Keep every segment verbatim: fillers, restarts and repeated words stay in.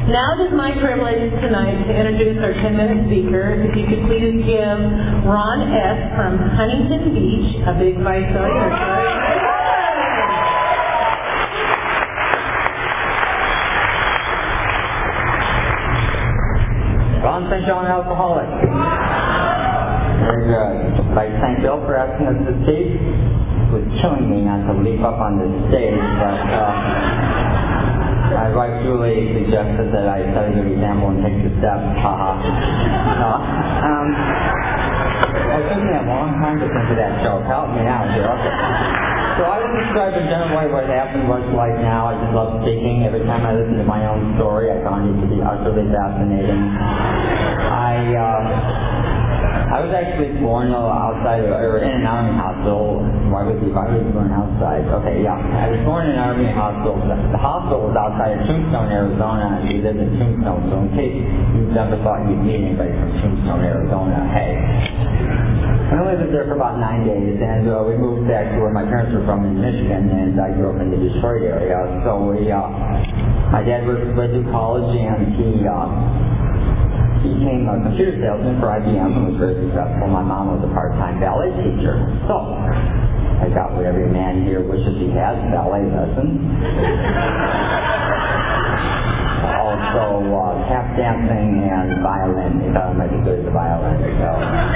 Now it is my privilege tonight to introduce our ten-minute speaker. If you could please give Ron S. from Huntington Beach a big Visalia. Ron Saint John, alcoholic. Very good. I'd like to thank Bill for asking us to speak. It was killing me not to leap up on this stage, but uh, my wife Julie suggested that I set a good example and take the step. Haha. uh, um, it took me a long time to think of that joke. Help me out here. Okay. So I would describe in general way what happened was like now. I just love speaking. Every time I listen to my own story, I found it to be utterly fascinating. I uh, I was actually born outside of, or in an army hospital. Why would you, why would you born outside? Okay, yeah. I was born in an army hospital. The hospital was outside of Tombstone, Arizona, and we lived in Tombstone. So in case you've never thought you'd meet anybody from Tombstone, Arizona, hey. I only lived there for about nine days, and uh, we moved back to where my parents were from in Michigan, and I grew up in the Detroit area. So we, uh, my dad went to college, and he uh, became a computer salesman for I B M and was very successful. My mom was a part-time ballet teacher. So I got what every man here wishes he has, ballet lessons. Also uh, tap dancing and violin. They thought I might be good at the violin. So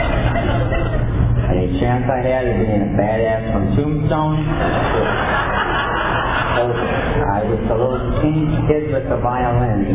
any chance I had of being a badass from Tombstone, I was a little teeny kid with the violin.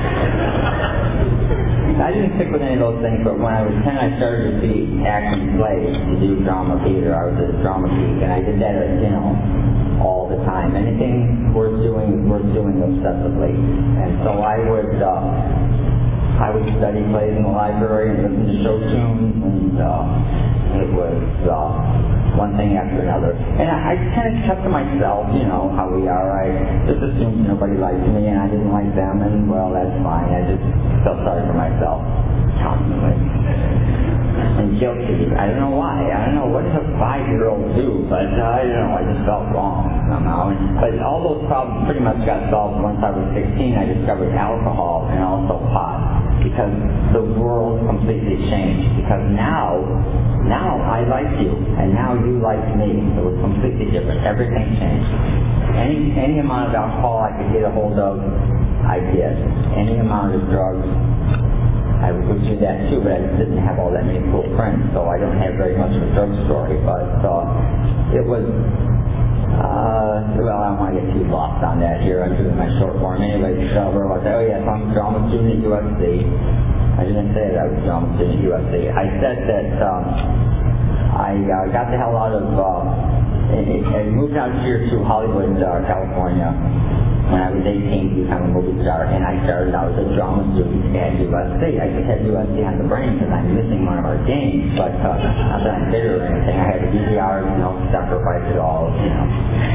I didn't stick with any of those things, but when I was ten, I started to see action plays, to do drama theater. I was a drama geek, and I did that, you know, all the time. Anything worth doing was worth doing obsessively. And so I would, uh, I would study plays in the library and listen to show tunes, and uh, it was uh, one thing after another. And I, I kind of kept to myself, you know, how we are. I just assumed nobody liked me, and I didn't like them, and well, that's fine. I just felt sorry for myself constantly. And guilty. I don't know why. I don't know what does a five-year-old do, but uh, I don't know. I just felt wrong somehow. And, but all those problems pretty much got solved once I was sixteen. I discovered alcohol and also pot, because the world completely changed. Because now, now I like you, and now you like me. It was completely different. Everything changed. Any any amount of alcohol I could get a hold of, I did. Any amount of drugs, I would do that too, but I didn't have all that many cool friends, so I don't have very much of a drug story. But uh, it was, uh, well, I don't want to get too lost on that here. I'm doing my short form anyway. So I said, oh yes, I'm a drama student at U S C. I didn't say that I was a drama student at U S C. I said that um, I uh, got the hell out of, uh, I moved out here to Hollywood, uh, California, when I was eighteen to become a movie star, and I started out as a drama student at U S C. I just had U S C on the brain because I'm missing one of our games, but uh, not that I'm bitter or anything. I had the D V Rs, you know, sacrifice it all, you know.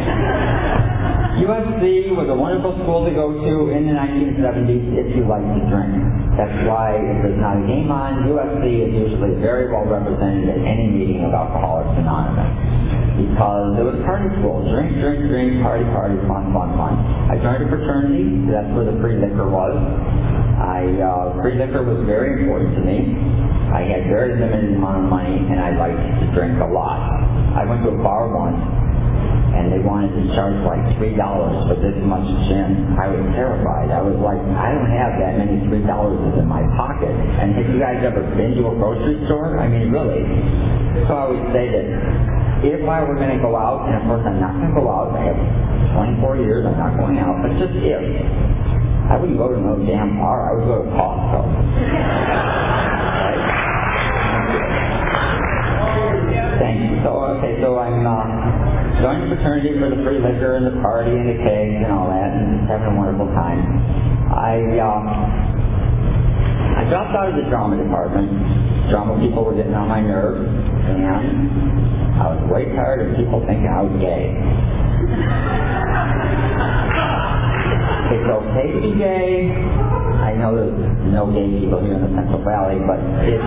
U S C was a wonderful school to go to in the nineteen seventies if you like to drink. That's why if there's not a game on, U S C is usually very well represented at any meeting of Alcoholics Anonymous. Because it was a party school. Drink, drink, drink, party, party, fun, fun, fun. I joined a fraternity. That's where the free liquor was. I, uh, free liquor was very important to me. I had very limited amount of money, and I liked to drink a lot. I went to a bar once, and they wanted to charge like three dollars for this much gin. I was terrified. I was like, I don't have that many three dollars in my pocket. And have you guys ever been to a grocery store? I mean, really. So I would say that if I were going to go out, and of course I'm not going to go out, I have twenty-four years, I'm not going out, but just if, I wouldn't go to no damn bar, I would go to Costco. Right? Thank you. So, okay, so I'm uh, joining the fraternity for the free liquor and the party and the cake and all that, and just having a wonderful time. I, uh, I dropped out of the drama department. Drama people were getting on my nerves, and I was way tired of people thinking I was gay. It's okay to be gay. I know there's no gay people here in the Central Valley, but it's...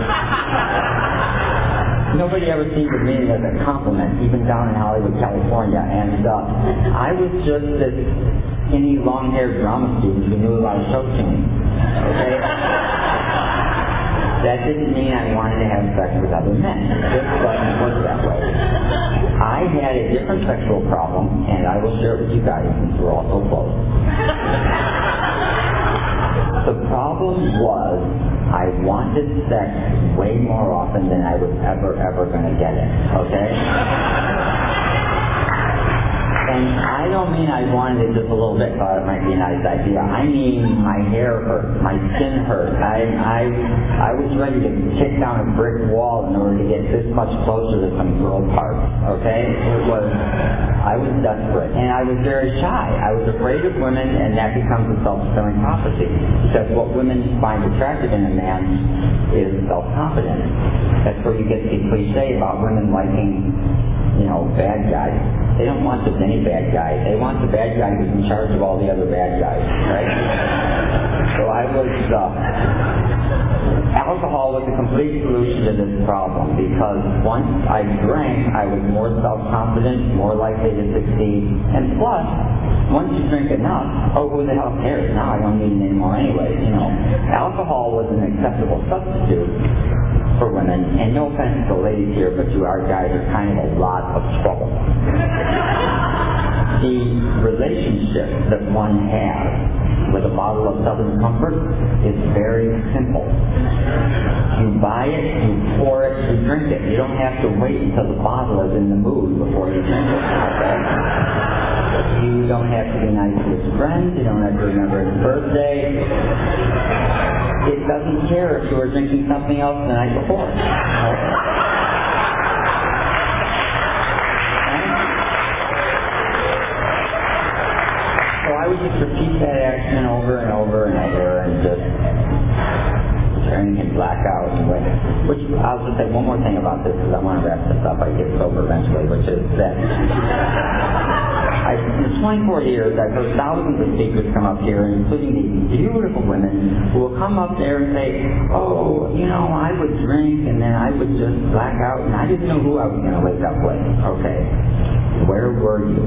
Nobody ever seemed to mean it as a compliment, even down in Hollywood, California. And uh, I was just this skinny, long-haired drama student who knew a lot of show tunes. Okay? That didn't mean I wanted to have sex with other men. It just doesn't work that way. I had a different sexual problem, and I will share it with you guys since we're all so close. The problem was I wanted sex way more often than I was ever, ever going to get it. Okay? And I don't mean I wanted it just a little bit, thought it might be a nice idea. I mean my hair hurt, my skin hurt. I, I, I was ready to kick down a brick wall in order to get this much closer to some girl parts. Okay? It was, I was desperate. And I was very shy. I was afraid of women, and that becomes a self-fulfilling prophecy. Because what women find attractive in a man is self-confidence. That's where you get the cliche about women liking, you know, bad guys. They don't want just any bad guy. They want the bad guy who's in charge of all the other bad guys, right? So I was, uh, alcohol was a complete solution to this problem because once I drank, I was more self-confident, more likely to succeed, and plus, once you drink enough, oh, who the hell cares? Now I don't need it anymore anyway, you know. Alcohol was an acceptable substitute for women, and no offense to the ladies here, but you our guys are kind of a lot of trouble. The relationship that one has with a bottle of Southern Comfort is very simple. You buy it, you pour it, you drink it. You don't have to wait until the bottle is in the mood before you drink it. Okay? You don't have to be nice to his friends. You don't have to remember his birthday. It doesn't care if you were drinking something else the night before. Okay? So I would just repeat that action over and over and over and just turn and black out and wait. Which I'll just say one more thing about this because I want to wrap this up. I get sober eventually, which is that I, in twenty-four years, I've heard thousands of speakers come up here, including these beautiful women, who will come up there and say, oh, you know, I would drink and then I would just black out and I didn't know who I was going to wake up with. Okay. Where were you?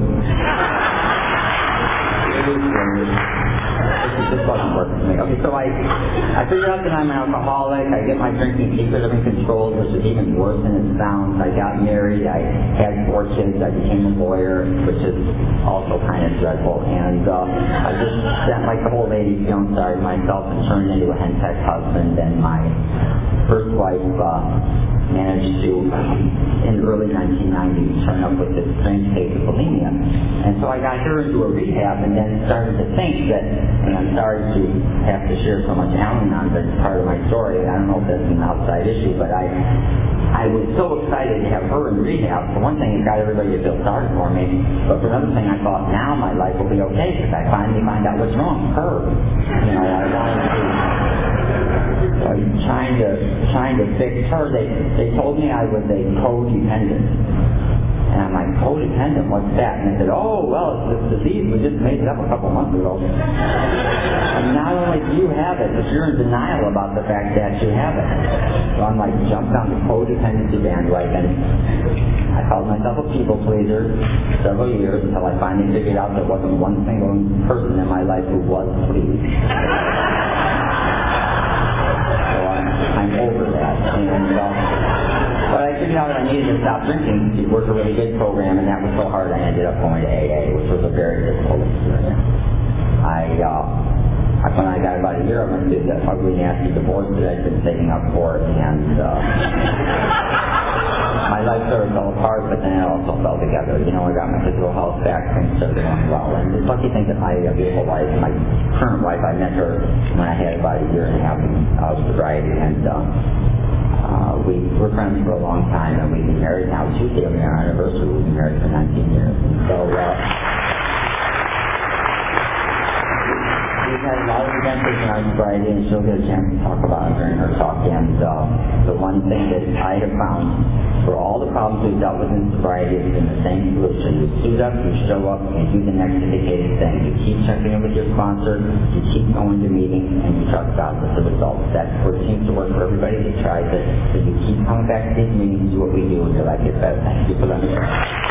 This wasn't working for me. Okay, so I, I figured out that I'm an alcoholic. I get my drinking secretly controlled, which is even worse than it sounds. I got married. I had four kids. I became a lawyer, which is also kind of dreadful. And uh, I just spent like the whole eighties feeling sorry myself and turned into a henpecked husband. And my first wife uh, managed to, in the early nineteen nineties, turn up with this strange case of bulimia. And so I got her into a rehab and then started to think that, and I'm sorry to have to share so much Al-Anon, but it's part of my story. I don't know if that's an outside issue, but I I was so excited to have her in rehab. For one thing, it got everybody to feel sorry for me. But for another thing, I thought, now my life will be okay because I finally find out what's wrong with her. You know, I wanted to... So I'm trying to trying to fix her. They they told me I was a codependent. And I'm like, codependent? What's that? And they said, oh, well, it's this disease. We just made it up a couple months ago. And not only do you have it, but you're in denial about the fact that you have it. So I'm like, jumped on the codependency bandwagon. I called myself a people pleaser several years until I finally figured out there wasn't one single person in my life who was pleased. I'm over that. And, uh, but I figured out that I needed to stop drinking. It was a really good program, and that was so hard I ended up going to A A, which was a very difficult experience. I, uh, when I got about a year, I went through the ugly, nasty divorce that I'd been saving up for, and uh, my life sort of fell apart, but then it also fell together. You know, I got my physical health back, things started going well, and it's lucky thing that my uh, beautiful wife, my current wife, I met her when I had about a year and a half of sobriety, and uh, uh, we were friends for a long time, and we've been married now. Tuesday will be our anniversary. We've been married for nineteen years. And so uh, we've had a lot of adventures in our sobriety, and she'll get a chance to talk about it during her talk. And uh, the one thing that I have found for all the problems we've dealt with in sobriety has been the same solution. You suit up, you show up, and you do the next indicated thing. You keep checking in with your sponsor, you keep going to meetings, and you trust God with the results. That's what seems to work for everybody that tries it. So you keep coming back to these meetings, do what we do until I get better. Thank you for letting me share.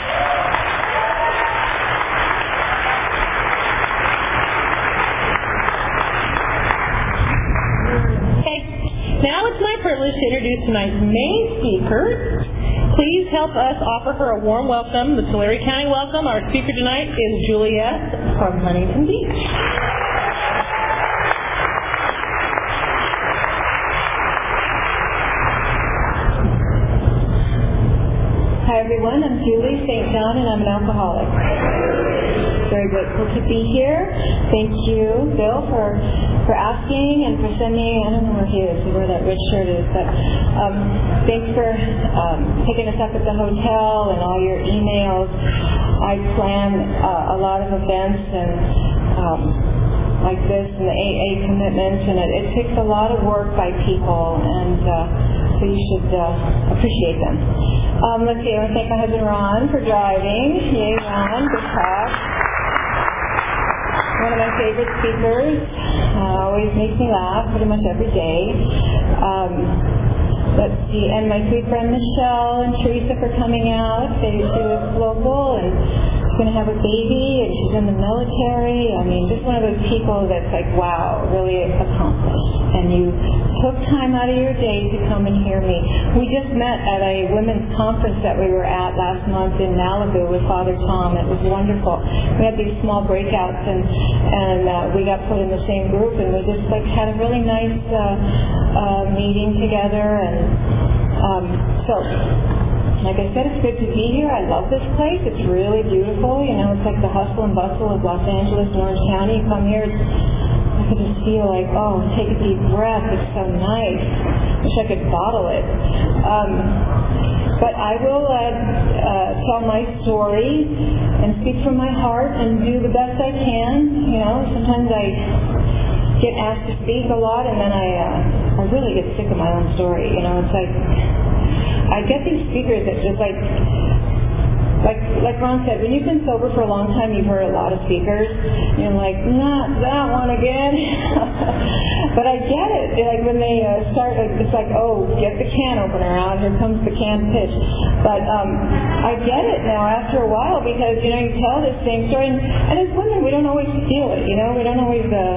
Now it's my privilege to introduce tonight's main speaker. Please help us offer her a warm welcome, the Tulare County welcome. Our speaker tonight is Juliet from Huntington Beach. Hi everyone, I'm Julie Saint John and I'm an alcoholic. Very grateful to be here. Thank you, Bill, for for asking and for sending, I don't know where he is, where that red shirt is, but um, thanks for um, picking us up at the hotel and all your emails. I plan uh, a lot of events and um, like this and the A A commitments, and it, it takes a lot of work by people, and uh, so you should uh, appreciate them. Um, let's see, I want to thank my husband Ron for driving. Yay, Ron, good talk. One of my favorite speakers, uh, always makes me laugh pretty much every day. Um, let's see, and my sweet friend Michelle and Teresa for coming out. They, she was local and she's going to have a baby and she's in the military. I mean, just one of those people that's like, wow, really accomplished. And you took time out of your day to come and hear me. We just met at a women's conference that we were at last month in Malibu with Father Tom. It was wonderful. We had these small breakouts and and uh, we got put in the same group and we just like had a really nice uh, uh, meeting together. And um, so, like I said, it's good to be here. I love this place. It's really beautiful. You know, it's like the hustle and bustle of Los Angeles and Orange County. You come here, it's I could just feel like, oh, take a deep breath. It's so nice. Wish I could bottle it. Um, but I will uh, uh, tell my story and speak from my heart and do the best I can. You know, sometimes I get asked to speak a lot, and then I, uh, I really get sick of my own story. You know, it's like I get these speakers that just like. Like like Ron said, when you've been sober for a long time, you've heard a lot of speakers. You're like, not that one again. But I get it. Like when they uh, start, it's like, oh, get the can opener out. Here comes the can pitch. But um, I get it now after a while because, you know, you tell this same story. And, and as women, we don't always feel it, you know. We don't always uh,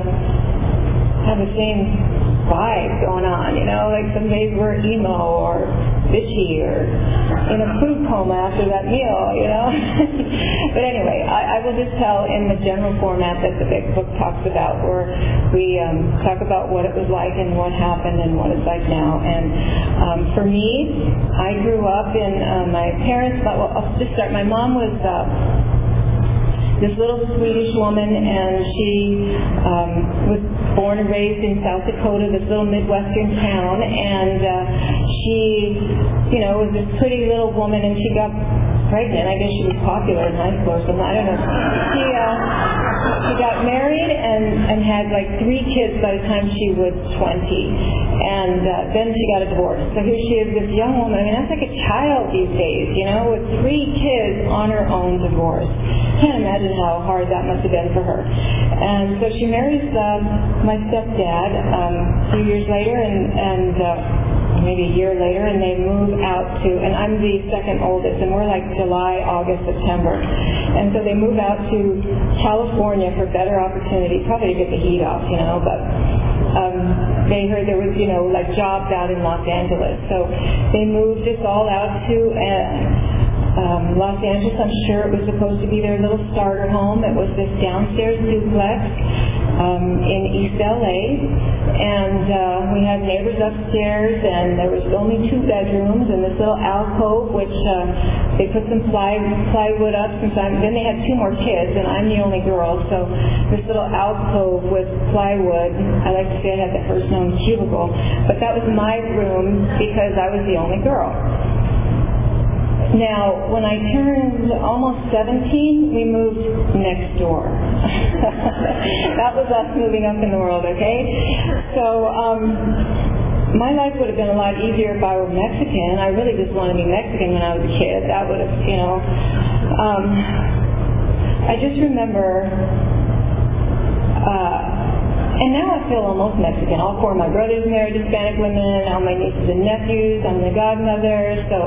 have the same vibe going on, you know. Like some days we're emo or bitchy or in a food coma after that meal, you know. But anyway, I, I will just tell in the general format that the big book talks about, where we um, talk about what it was like and what happened and what it's like now. And um, for me, I grew up in uh, my parents, well, I'll just start. My mom was uh, this little Swedish woman, and she um, was born and raised in South Dakota, this little Midwestern town, and uh, she, you know, was this pretty little woman, and she got pregnant. I guess she was popular in high school or something. I don't know. She, uh, she got married and, and had like three kids by the time she was twenty, and uh, then she got a divorce. So here she is, this young woman. I mean, that's like a child these days, you know, with three kids on her own divorce. Can't imagine how hard that must have been for her. And so she marries um, my stepdad um, a few years later, and, and uh, maybe a year later, and they move out to, and I'm the second oldest, and we're like July, August, September. And so they move out to California for better opportunity, probably to get the heat off, you know, but um, they heard there was, you know, like jobs out in Los Angeles. So they moved us all out to uh, Um, Los Angeles. I'm sure it was supposed to be their little starter home. It was this downstairs duplex um, in East L A, and uh, we had neighbors upstairs, and there was only two bedrooms and this little alcove, which uh, they put some ply, plywood up. Since I'm, then they had two more kids, and I'm the only girl, so this little alcove with plywood. I like to say I had the first known cubicle, but that was my room because I was the only girl. Now, when I turned almost seventeen, we moved next door. That was us moving up in the world, okay? So, um, my life would have been a lot easier if I were Mexican. I really just wanted to be Mexican when I was a kid. That would have, you know. Um, I just remember, uh, and now I feel almost Mexican. All four of my brothers married Hispanic women, all my nieces and nephews, I'm the godmother, so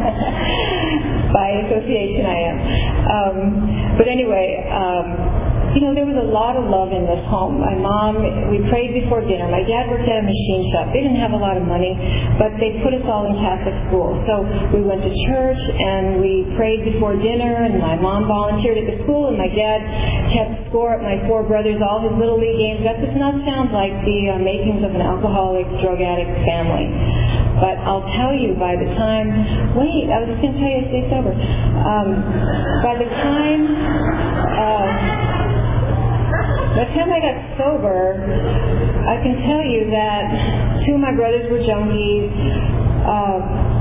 by association I am. Um, but anyway, um, you know, there was a lot of love in this home. My mom, we prayed before dinner. My dad worked at a machine shop. They didn't have a lot of money, but they put us all in Catholic school. So we went to church and we prayed before dinner, and my mom volunteered at the school, and my dad kept score at my four brothers, all his Little League games. That does not sound like the uh, makings of an alcoholic, drug addict family. But I'll tell you, by the time, wait, I was just going to tell you to stay sober. Um, by the time, uh, by the time I got sober, I can tell you that two of my brothers were junkies. Uh,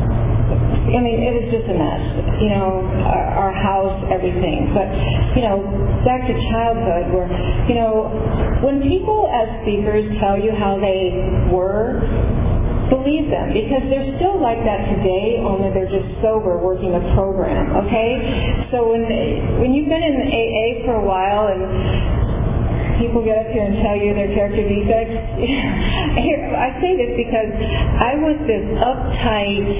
I mean, it was just a mess. You know, our, our house, everything. But, you know, back to childhood, where, you know, when people as speakers tell you how they were, believe them, because they're still like that today, only they're just sober, working a program, okay? So when when you've been in A A for a while and people get up here and tell you their character defects, here, I say this because I was this uptight,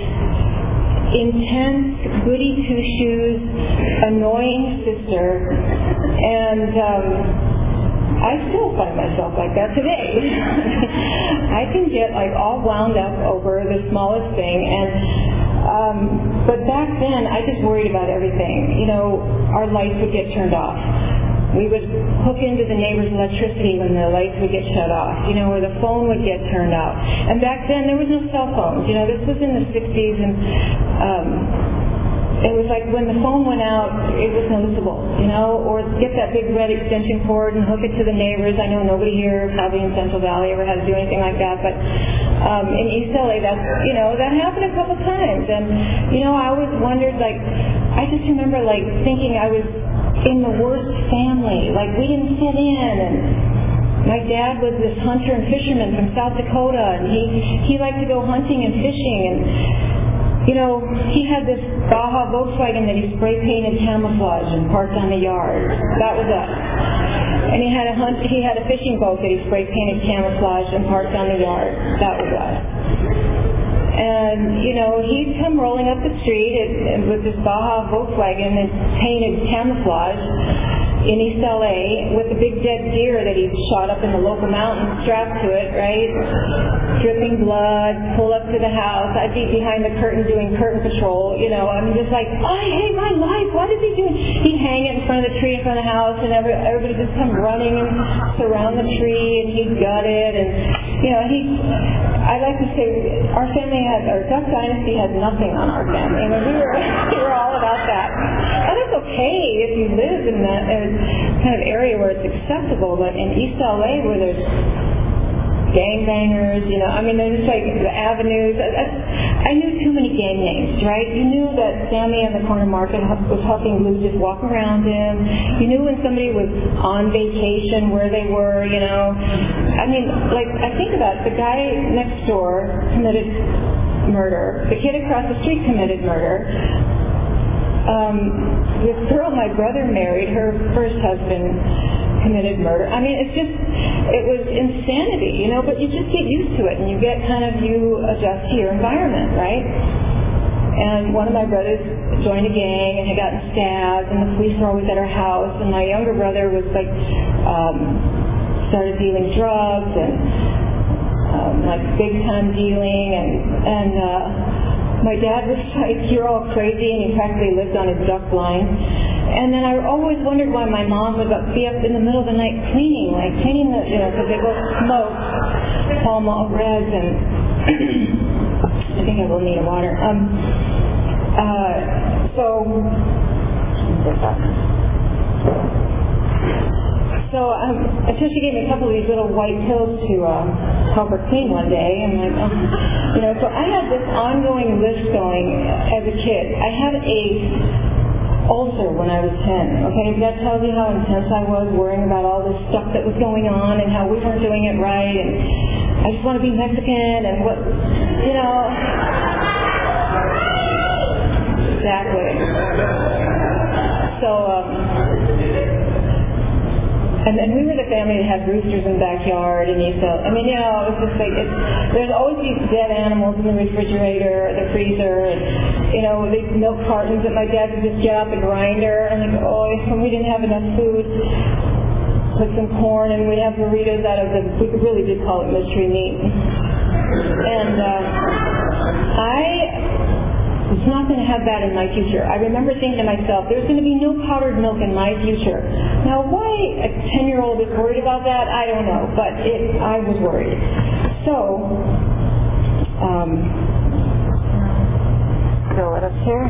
intense, goody two-shoes, annoying sister, and um, I still find myself like that today. I can get like all wound up over the smallest thing, and um, but back then I just worried about everything. You know, our lights would get turned off. We would hook into the neighbor's electricity when the lights would get shut off. You know, or the phone would get turned off. And back then there was no cell phones. You know, this was in the sixties, and um, it was like when the phone went out, it was noticeable, you know, or get that big red extension cord and hook it to the neighbors. I know nobody here probably in Central Valley ever had to do anything like that, but um, in East L A, that's, you know, that happened a couple times. And, you know, I always wondered, like, I just remember, like, thinking I was in the worst family. Like, we didn't fit in, and my dad was this hunter and fisherman from South Dakota, and he, he liked to go hunting and fishing, and you know, he had this Baja Volkswagen that he spray painted camouflage and parked on the yard. That was us. And he had a hunt, he had a fishing boat that he spray painted camouflage and parked on the yard. That was us. And, you know, he'd come rolling up the street and, and with this Baja Volkswagen and painted camouflage in East L A with a big dead deer that he'd shot up in the local mountains strapped to it, right? Dripping blood, pull up to the house. I'd be behind the curtain doing curtain patrol, you know. I'm just like, I hate my life. What is he doing? He'd hang it in front of the tree in front of the house, and every, everybody just come running and surround the tree, and he'd gut it. And, you know, he, I like to say, our family had, our Duck Dynasty had nothing on our family. I mean, we were, we were all about that. And that's okay if you live in that kind of area where it's acceptable, but in East L A where there's gangbangers, you know, I mean, there's just like the avenues. I, I knew too many gang names, right? You knew that Sammy in the corner market was helping Lou just walk around him. You knew when somebody was on vacation where they were, you know. I mean, like, I think about it, the guy next door committed murder. The kid across the street committed murder. Um, this girl my brother married, her first husband committed murder. I mean, it's just, it was insanity, you know, but you just get used to it, and you get kind of, you adjust to your environment, right? And one of my brothers joined a gang and had gotten stabbed, and the police were always at our house, and my younger brother was like, um, started dealing drugs and um, like big time dealing, and, and, uh, my dad was like, you're all crazy, and he practically lived on his duck blind. And then I always wondered why my mom would be up in the middle of the night cleaning, like cleaning the, you know, because they both smoke Pall Mall Reds, and I think I will need a water. Um, uh, so, so um, until she gave me a couple of these little white pills to uh, help her clean one day, and like, um, you know, so I had this ongoing list going as a kid. I had a ulcer when I was ten, okay? That tells you how intense I was, worrying about all this stuff that was going on and how we weren't doing it right, and I just want to be Mexican, and what, you know. Exactly. So, um, and then we were the family that had roosters in the backyard, and you felt, I mean, you know, it was just like, it's, there's always these dead animals in the refrigerator, or the freezer, and, you know, these milk cartons that my dad would just get out the grinder, and like, oh, we didn't have enough food. put some corn, and we'd have burritos out of the, we really did call it mystery meat. And uh, I was not going to have that in my future. I remember thinking to myself, there's going to be no powdered milk in my future. Now, why a ten-year-old is worried about that, I don't know, but it, I was worried. So, um, go right up here.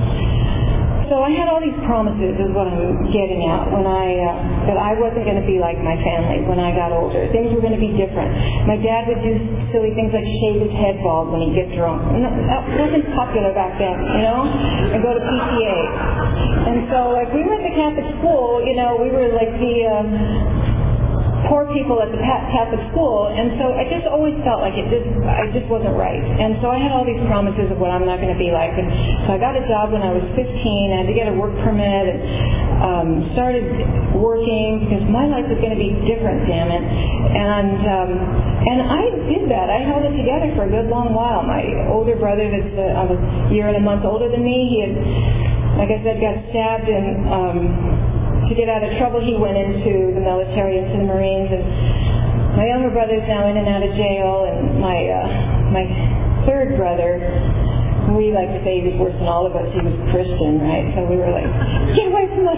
So I had all these promises, is what I'm getting at, when I uh, that I wasn't going to be like my family when I got older. Things were going to be different. My dad would do silly things like shave his head bald when he'd get drunk. And that wasn't popular back then, you know, and go to P T A. And so, like, we went to Catholic school, you know, we were like the uh, poor people at the Catholic school, and so I just always felt like it just, I just wasn't right. And so I had all these promises of what I'm not going to be like. And so I got a job when I was fifteen. I had to get a work permit and um, started working because my life was going to be different, damn it. And um, and I did that. I held it together for a good long while. My older brother, that's uh, a year and a month older than me, he had, like I said, got stabbed and um, to get out of trouble, he went into the military, into the Marines, and my younger brother's now in and out of jail, and my uh, my third brother, we like to say he was worse than all of us. He was Christian, right? So we were like, get away from us,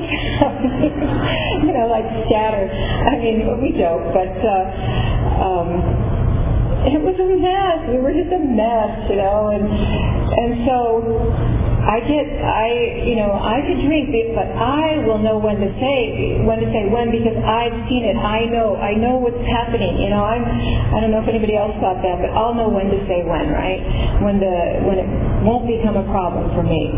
you know, like scattered. I mean, we joke, but uh, um, it was a mess. We were just a mess, you know, and and so. I get, I, you know, I could drink, but I will know when to say, when to say when, because I've seen it. I know, I know what's happening. You know, I'm, I don't know if anybody else thought that, but I'll know when to say when, right? When the, when it won't become a problem for me.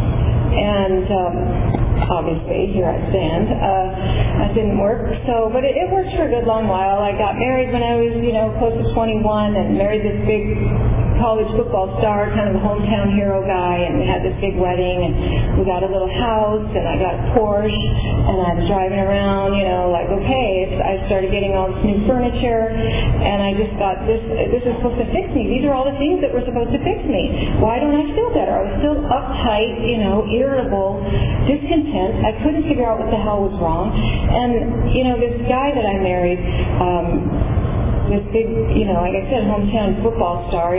And um, obviously, here I stand. Uh, that didn't work. So, but it, it worked for a good long while. I got married when I was, you know, close to twenty-one, and married this big college football star, kind of a hometown hero guy, and we had this big wedding, and we got a little house, and I got a Porsche, and I'm driving around, you know, like, okay, I started getting all this new furniture, and I just thought, this this is supposed to fix me. These are all the things that were supposed to fix me. Why don't I feel better? I was still uptight, you know, irritable, discontent. I couldn't figure out what the hell was wrong. And, you know, this guy that I married, um, this big, you know, like I said, hometown football star,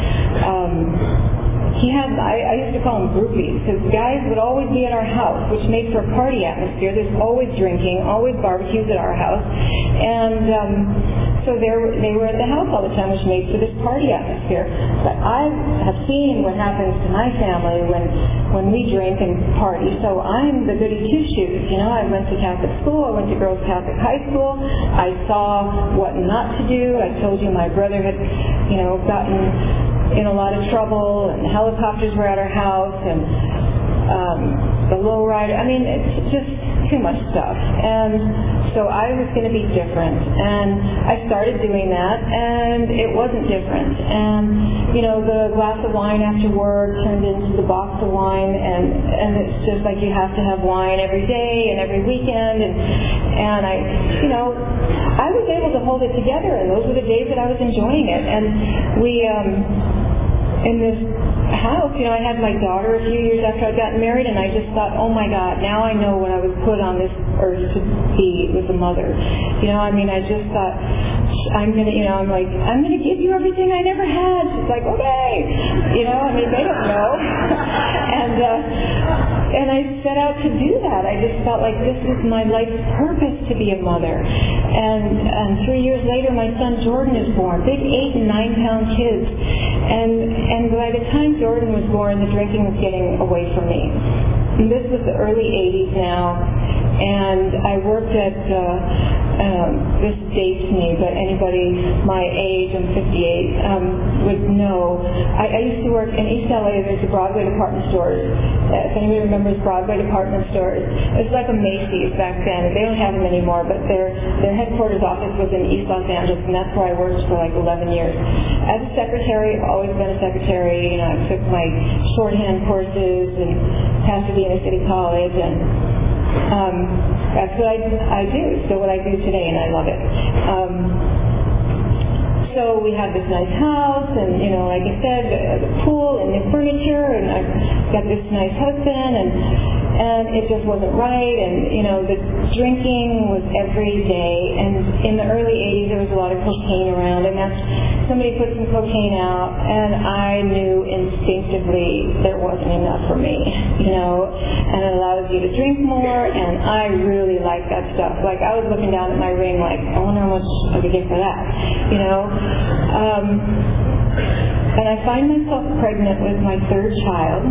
um, he had, I, I used to call him groupies, because guys would always be at our house, which made for a party atmosphere. There's always drinking, always barbecues at our house. And um, so they were, they were at the house all the time, which made for this party atmosphere. But I have seen what happens to my family when when we drink and party. So I'm the goody two-shoes. You know, I went to Catholic school. I went to Girls Catholic High School. I saw what not to do. I told you my brother had, you know, gotten in a lot of trouble, and helicopters were at our house, and um, the lowrider. I mean, it's just too much stuff. And so I was going to be different, and I started doing that, and it wasn't different. And, you know, the glass of wine after work turned into the box of wine, and, and it's just like you have to have wine every day and every weekend, and, and I, you know, I was able to hold it together, and those were the days that I was enjoying it. And we, um, in this house, you know, I had my daughter a few years after I'd gotten married, and I just thought, oh my God, now I know what I was put on this earth to be, was a mother. You know, I mean, I just thought, I'm going to, you know, I'm like, I'm going to give you everything I never had. She's like, okay. You know, I mean, they don't know. and, uh, and I set out to do that. I just felt like this is my life's purpose, to be a mother. And, and three years later, my son Jordan is born. Big eight and nine pound kids. And, and by the time Jordan was born, the drinking was getting away from me. And this was the early eighties now, and I worked at, uh, um, this dates me, but anybody my age, I'm fifty-eight, um, would know. I, I used to work in East L A. There's the Broadway department stores. Uh, if anybody remembers Broadway department stores, it was like a Macy's back then. They don't have them anymore, but their their headquarters office was in East Los Angeles, and that's where I worked for like eleven years. As a secretary, I've always been a secretary. You know, I took my shorthand courses in Pasadena City College, and um, that's what I, I do. So what I do today, and I love it. Um, so we had this nice house, and, you know, like I said, the pool and the furniture, and I've got this nice husband, and and it just wasn't right, and, you know, the drinking was every day, and in the early eighties there was a lot of cocaine around, and that's, somebody put some cocaine out, and I knew instinctively there wasn't enough for me, you know, and it allows you to drink more, and I really like that stuff. Like, I was looking down at my ring like, I wonder how much I could get for that, you know. Um, and I find myself pregnant with my third child.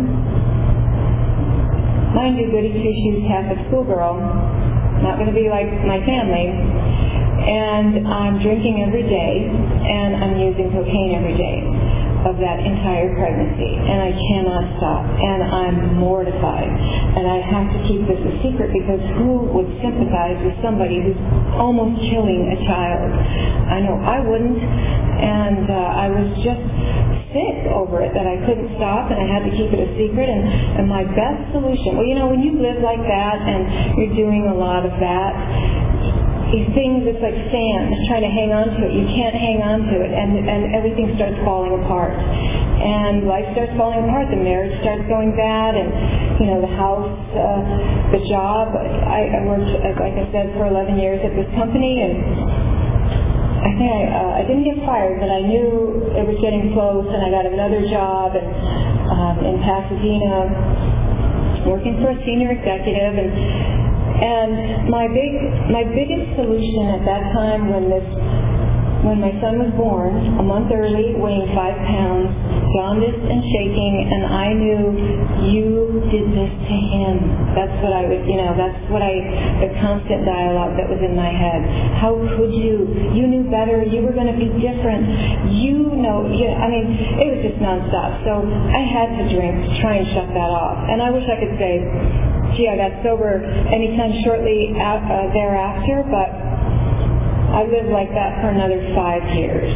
Mind you, goody two-shoes Catholic schoolgirl, not going to be like my family. And I'm drinking every day, and I'm using cocaine every day of that entire pregnancy, and I cannot stop, and I'm mortified, and I have to keep this a secret, because who would sympathize with somebody who's almost killing a child? I know I wouldn't, and uh, I was just sick over it that I couldn't stop, and I had to keep it a secret. And, and my best solution, well, you know, when you live like that and you're doing a lot of that, these things, it's like sand, trying to hang on to it. You can't hang on to it, and, and everything starts falling apart. And life starts falling apart. The marriage starts going bad, and, you know, the house, uh, the job. I, I worked, like I said, for eleven years at this company, and I think I, uh, I didn't get fired, but I knew it was getting close, and I got another job and, um, in Pasadena, working for a senior executive, and And my big, my biggest solution at that time, when this, when my son was born, a month early, weighing five pounds, jaundiced and shaking, and I knew, you did this to him. That's what I was, you know, that's what I, the constant dialogue that was in my head. How could you? You knew better. You were going to be different. You know, you, I mean, it was just nonstop. So I had to drink to try and shut that off. And I wish I could say, gee, I got sober anytime shortly out, uh, thereafter, but I lived like that for another five years.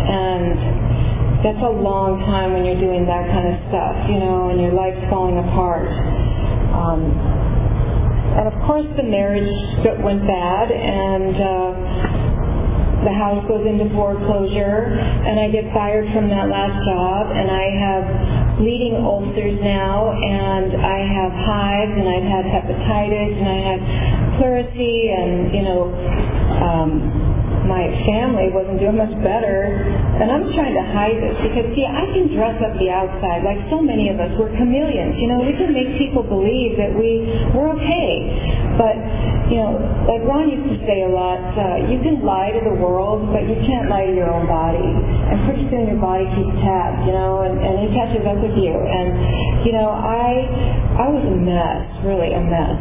And that's a long time when you're doing that kind of stuff, you know, and your life's falling apart. Um, and of course the marriage went bad, and uh, the house goes into foreclosure, and I get fired from that last job, and I have bleeding ulcers now, and I have hives, and I've had hepatitis, and I had pleurisy, and, you know, um, my family wasn't doing much better, and I'm trying to hide this, because, see, I can dress up the outside, like so many of us. We're chameleons, you know, we can make people believe that we, we're okay, but, you know, like Ron used to say a lot, uh, you can lie to the world, but you can't lie to your own body, and pretty soon your body keeps tabs, you know, and, and it catches up with you, and, you know, I, I was a mess, really a mess,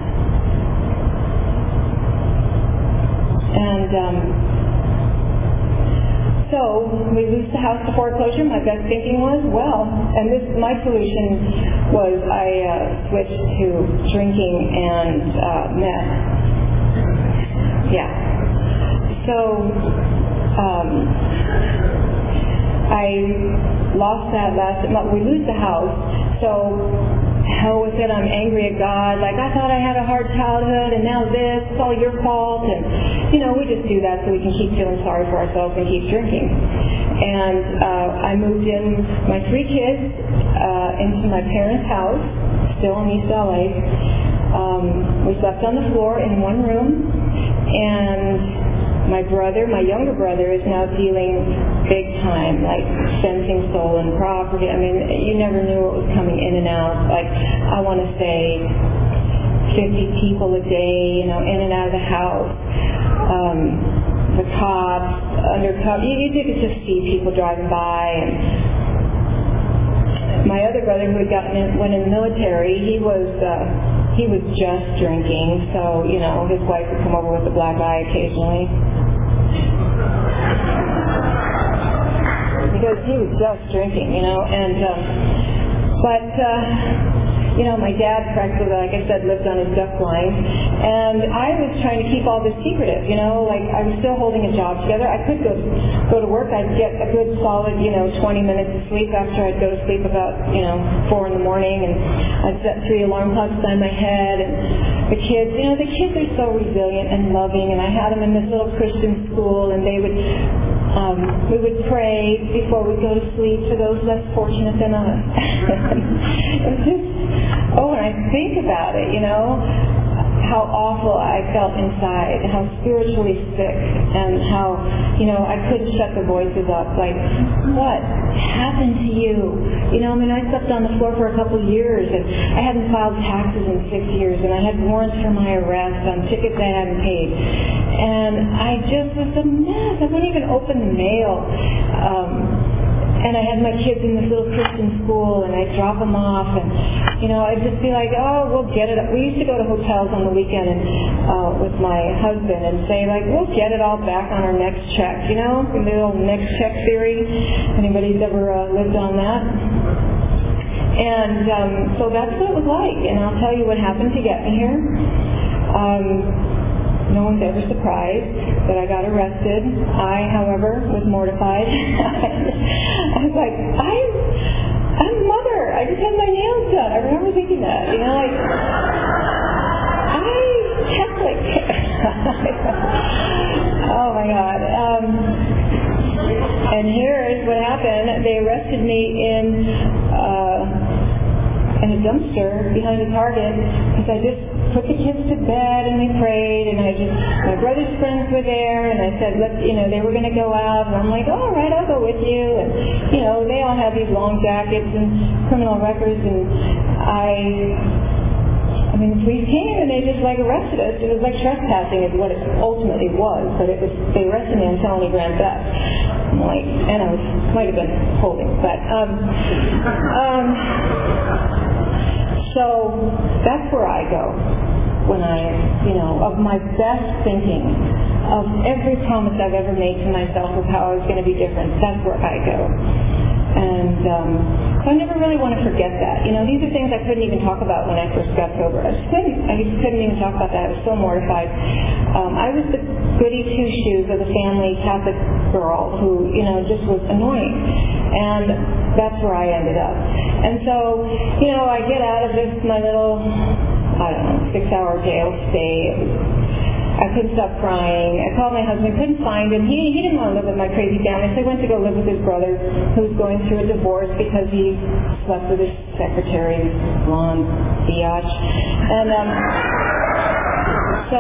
and, um, so we lose the house to foreclosure. My best thinking was, well, and this, my solution was I uh, switched to drinking and uh, meth. Yeah. So um, I lost that last month. We lose the house, so hell with it, I'm angry at God, like I thought I had a hard childhood, and now this, it's all your fault, and, you know, we just do that so we can keep feeling sorry for ourselves and keep drinking. And uh, I moved in my three kids uh, into my parents' house, still in East L A. Um, we slept on the floor in one room, and my brother, my younger brother, is now dealing big time, like fencing stolen property. I mean, you never knew what was coming in and out. Like, I want to say fifty people a day, you know, in and out of the house. Um, the cops, undercover. You, you could just see people driving by. And my other brother, who had gotten in, went in the military, he was uh, he was just drinking. So, you know, his wife would come over with a black eye occasionally. Because he was just drinking, you know, and, um, but, uh, you know, my dad practically, like I said, lived on his duck line, and I was trying to keep all this secretive, you know, like I was still holding a job together. I could go go to work. I'd get a good solid, you know, twenty minutes of sleep after I'd go to sleep about, you know, four in the morning, and I'd set three alarm clocks on my head, and the kids, you know, the kids are so resilient and loving, and I had them in this little Christian school, and they would, um, we would pray before we go to sleep for those less fortunate than us. It was just, oh, and I think about it, you know, how awful I felt inside, how spiritually sick, and how, you know, I couldn't shut the voices up. Like, what happened to you? You know, I mean, I slept on the floor for a couple of years, and I hadn't filed taxes in six years, and I had warrants for my arrest on tickets I hadn't paid. And I just was a mess. I wouldn't even open the mail. Um, And I had my kids in this little Christian school, and I'd drop them off, and, you know, I'd just be like, oh, we'll get it. We used to go to hotels on the weekend and, uh, with my husband and say, like, we'll get it all back on our next check, you know, the little next check theory. Anybody's ever uh, lived on that? And um, so that's what it was like, and I'll tell you what happened to get me here. Um, No one's ever surprised that I got arrested. I, however, was mortified. I was like, I'm, I'm a mother. I just had my nails done. I remember thinking that. You know, like, I'm Catholic. Oh, my God. Um, and here's what happened. They arrested me in... Uh, in a dumpster behind a Target because I just put the kids to bed and we prayed, and I just, my brother's friends were there, and I said, let's, you know, they were going to go out, and I'm like, oh, all right, I'll go with you, and, you know, they all had these long jackets and criminal records, and I, I mean, the police came and they just, like, arrested us. It was like trespassing is what it ultimately was, but it was, they arrested me on felony grand theft. I'm like, and I was, might have been holding, but, um, um, so that's where I go when I, you know, of my best thinking, of every promise I've ever made to myself of how I was going to be different, that's where I go. And um, so I never really want to forget that. You know, these are things I couldn't even talk about when I first got sober. I just couldn't. I just couldn't even talk about that. I was so mortified. Um, I was the goody two-shoes of the family Catholic girl who, you know, just was annoying. And that's where I ended up. And so, you know, I get out of this, my little, I don't know, six-hour jail stay. I couldn't stop crying. I called my husband, couldn't find him. He, he didn't want to live with my crazy family, so he went to go live with his brother, who was going through a divorce because he slept with his secretary, this blonde biatch. And um, so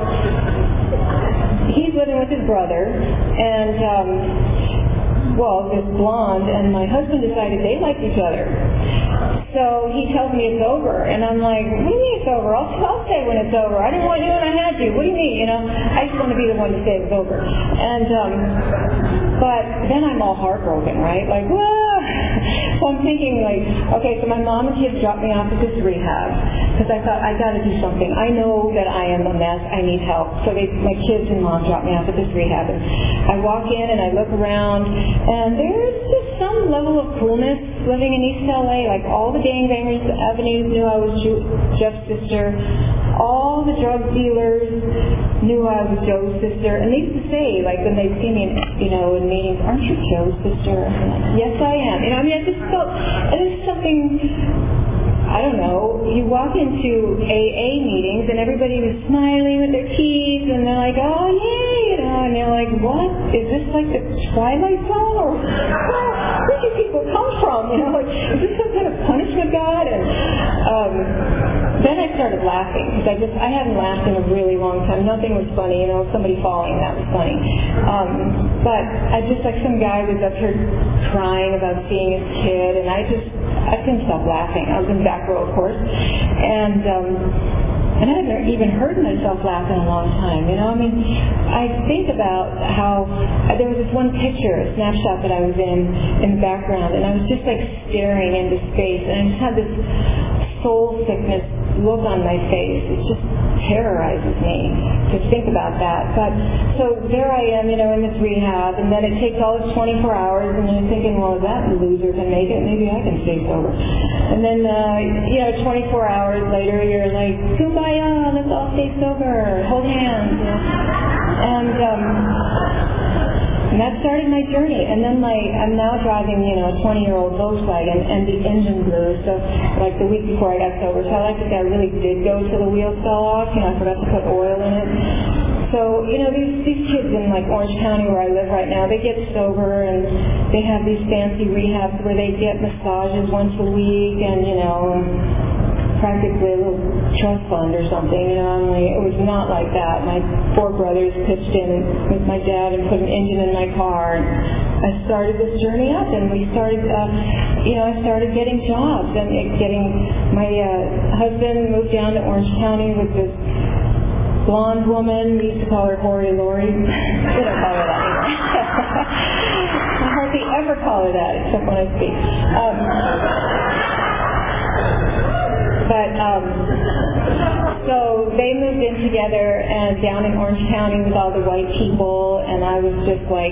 he's living with his brother, and um, well, this blonde and my husband decided they liked each other. So he tells me it's over, and I'm like, what do you mean it's over? I'll, I'll say when it's over. I didn't want you when I had you. What do you mean? You know, I just want to be the one to say it's over. And um, but then I'm all heartbroken, right? Like, whoa. So I'm thinking, like, okay, so my mom and kids dropped me off at this rehab because I thought I got to do something. I know that I am a mess. I need help. So they, my kids and mom dropped me off at this rehab, and I walk in and I look around, and there's just some level of coolness living in East L A. Like all the gangbangers, the avenues knew I was Ju- Jeff's sister. All the drug dealers knew I was Joe's sister, and they used to say, like when they'd see me, in, you know, in meetings, "Aren't you Joe's sister?" I'm like, "Yes, I am." You know, I mean, I just felt it was something. I don't know. You walk into A A meetings, and everybody was smiling with their teeth, and they're like, "Oh, yay!" You know, and you're like, "What? Is this like the Twilight Zone, or where do people come from?" You know, like, is this some kind of punishment, God? And um, then I started laughing because I just I hadn't laughed in a really long time. Nothing was funny, you know. Somebody falling, that was funny. Um, but I just like some guy was up here crying about seeing his kid, and I just I couldn't stop laughing. I was in the back row, of course, and um, and I hadn't even heard myself laugh in a long time. You know, I mean, I think about how uh, there was this one picture, a snapshot that I was in in the background, and I was just like staring into space, and I just had this soul sickness look on my face. It just terrorizes me to think about that. But so there I am, you know, in this rehab, and then it takes all of twenty-four hours, and you're thinking, well, if that loser can make it, maybe I can stay sober. And then, uh, you know, twenty-four hours later, you're like, kumbaya, let's all stay sober, hold hands. You know? And um, And that started my journey. And then my, I'm now driving, you know, a twenty-year-old Volkswagen, and the engine blew. So, like the week before I got sober, so I like to say I really did go till the wheels fell off. You know, I forgot to put oil in it. So, you know, these these kids in like Orange County where I live right now, they get sober and they have these fancy rehabs where they get massages once a week, and you know, practically a little trust fund or something, you know. I'm like, it was not like that. My four brothers pitched in with my dad and put an engine in my car. And I started this journey up, and we started, uh, you know, I started getting jobs and getting. My uh, husband moved down to Orange County with this blonde woman. We used to call her Hori Lori. We don't call her that anymore. I hardly ever call her that, except when I speak. Um, but um, so they moved in together, and down in Orange County with all the white people, and I was just like,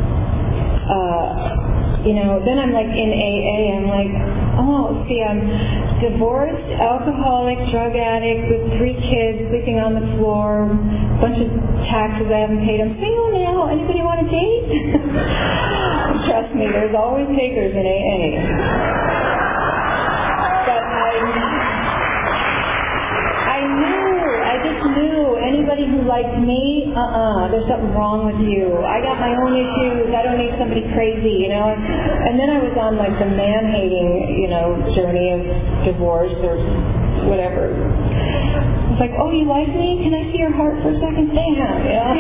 uh, you know, then I'm like in A A, I'm like, oh, see, I'm divorced, alcoholic, drug addict with three kids sleeping on the floor, bunch of taxes I haven't paid. I'm single now. Anybody want to date? Trust me, there's always takers in A A. But I, I knew, I just knew anybody who liked me, uh-uh, there's something wrong with you. I got my own issues. I don't need somebody crazy, you know. And then I was on like the man-hating, you know, journey of divorce or whatever. It's like, oh, you like me? Can I see your heart for a second? Damn, you know.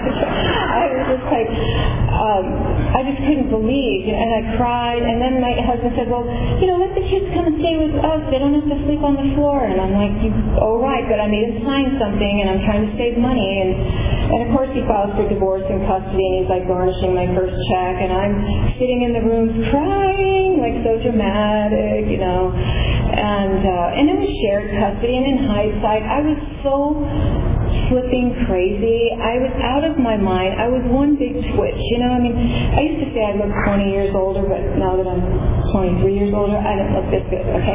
I was just like, um, I just couldn't believe, and I cried. And then my husband said, well, you know, let the kids come and stay with us. They don't have to sleep on the floor. And I'm like, you, oh, right, but I made him sign something, and I'm trying to save money. And, and of course, he files for divorce and custody, and he's like garnishing my first check, and I'm sitting in the room crying, like so dramatic, you know. And uh, and it was shared custody, and in hindsight, I was so flipping crazy. I was out of my mind. I was one big twitch, you know. I mean, I used to say I look twenty years older, but now that I'm twenty-three years older, I don't look this good, okay?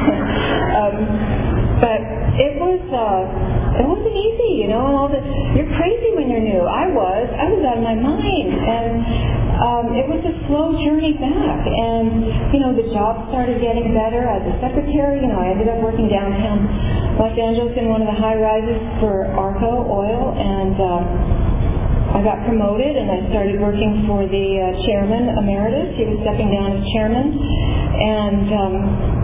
um, but it was, uh, it wasn't easy, you know, and all the, you're crazy when you're new. I was. I was out of my mind. And um, it was a slow journey back. And, you know, the job started getting better as a secretary. You know, I ended up working downtown Los Angeles in one of the high rises for Arco Oil, and um, I got promoted, and I started working for the uh, chairman emeritus. He was stepping down as chairman, and um,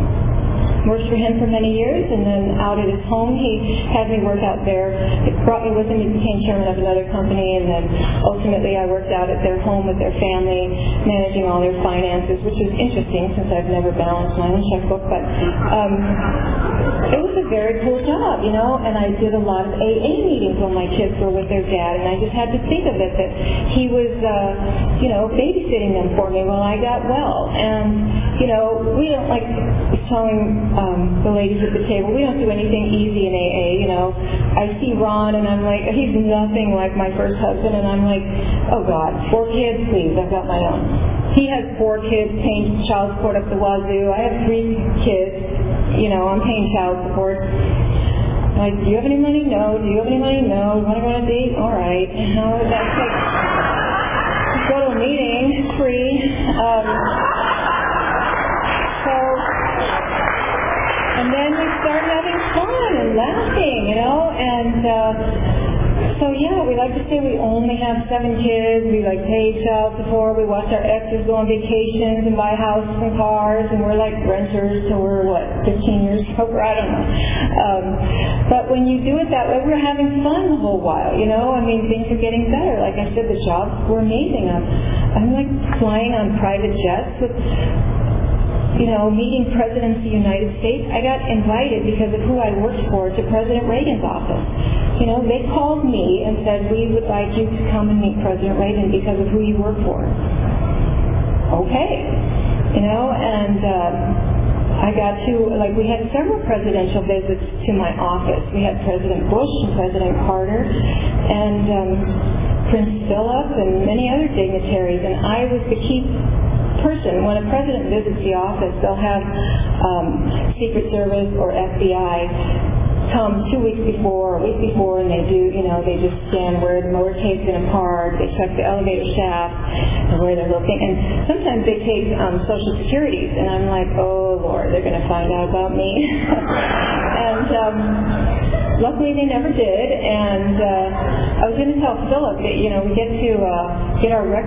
worked for him for many years, and then out at his home, he had me work out there. It brought me with him. He became chairman of another company, and then ultimately I worked out at their home with their family, managing all their finances, which was interesting since I've never balanced my own checkbook, but um, it was a very cool job, you know, and I did a lot of A A meetings when my kids were with their dad, and I just had to think of it that he was, uh, you know, babysitting them for me while I got well. And, you know, we don't like telling um, the ladies at the table, we don't do anything easy in A A, you know. I see Ron, and I'm like, he's nothing like my first husband, and I'm like, oh God, four kids, please, I've got my own. He has four kids, paying child support up the wazoo. I have three kids, you know, I'm paying child support. Like, do you have any money? No. Do you have any money? No. You want to go on a date? All right. You know, that's like, go to a meeting, it's free. Um, so, and then we started having fun and laughing, you know, and uh, so yeah, we like to say we only have seven kids. We like pay child support. We watch our exes go on vacations and buy houses and cars, and we're like renters till we're what, fifteen years sober? I don't know. Um, but when you do it that way, we're having fun the whole while, you know. I mean, things are getting better. Like I said, the jobs were amazing. I'm, I'm like flying on private jets with, you know, meeting presidents of the United States. I got invited because of who I worked for to President Reagan's office. You know, they called me and said, we would like you to come and meet President Reagan because of who you work for. Okay. You know, and uh, I got to, like, we had several presidential visits to my office. We had President Bush and President Carter and um, Prince Philip and many other dignitaries, and I was the key person. When a president visits the office, they'll have um, Secret Service or F B I come two weeks before, or a week before, and they do, you know, they just scan where the motorcade's going to park, they check the elevator shaft, and where they're looking, and sometimes they take um, Social Securities, and I'm like, oh Lord, they're going to find out about me. and um, luckily they never did, and uh, I was going to tell Philip that, you know, we get to uh, get our records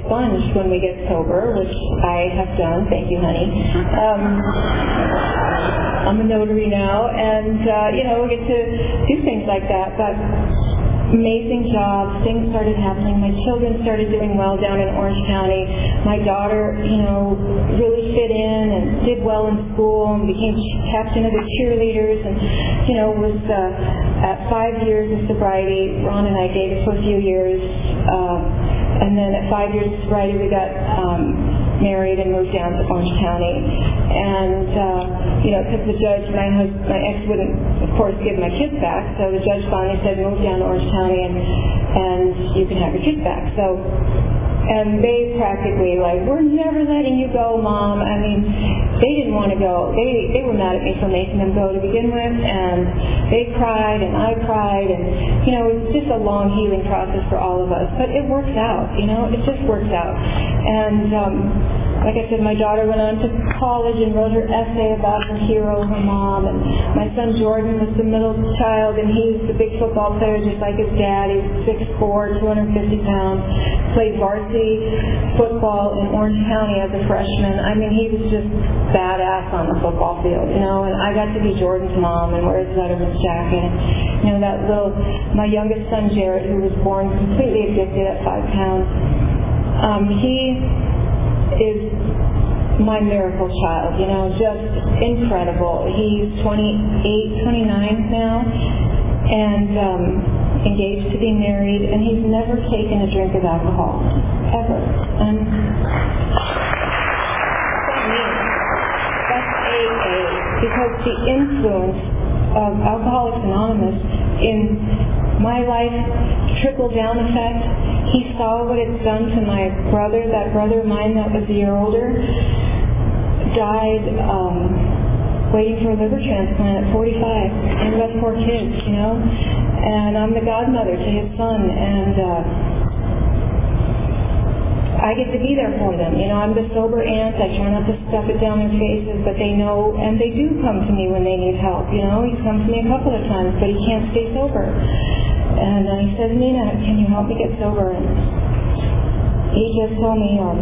expunged when we get sober, which I have done. Thank you, honey. Um, I'm a notary now, and, uh, you know, we get to do things like that. But amazing job. Things started happening. My children started doing well down in Orange County. My daughter, you know, really fit in and did well in school and became captain of the cheerleaders and, you know, was uh, at five years of sobriety. Ron and I dated for a few years. Uh, and then at five years of sobriety, we got um, married and moved down to Orange County. And, uh, you know, because the judge, my husband, my ex wouldn't, of course, give my kids back. So the judge finally said, move down to Orange County and, and you can have your kids back. So, and they practically like, we're never letting you go, Mom. I mean, they didn't want to go. They they were mad at me for making them go to begin with, and they cried and I cried, and you know, it's just a long healing process for all of us. But it works out, you know, it just works out. And um, like I said, my daughter went on to college and wrote her essay about her hero, her mom, and my son Jordan was the middle child, and he's the big football player just like his dad. He's six foot four, two hundred fifty pounds, played varsity football in Orange County as a freshman. I mean, he was just badass on the football field, you know, and I got to be Jordan's mom and wear his Letterman's jacket. You know, that little, my youngest son Jared, who was born completely addicted at five pounds, um, he is my miracle child, you know, just incredible. He's twenty-eight, twenty-nine now, and um, engaged to be married, and he's never taken a drink of alcohol, ever. And that means that's A A, because the influence of Alcoholics Anonymous in my life, trickle-down effect. He saw what it's done to my brother. That brother of mine that was a year older died um, waiting for a liver transplant at forty-five, and left four kids, you know. And I'm the godmother to his son, and uh, I get to be there for them. You know, I'm the sober aunt. I try not to stuff it down their faces, but they know, and they do come to me when they need help. You know, he's come to me a couple of times, but he can't stay sober. And then he says, Nina, can you help me get sober? And he just told me um,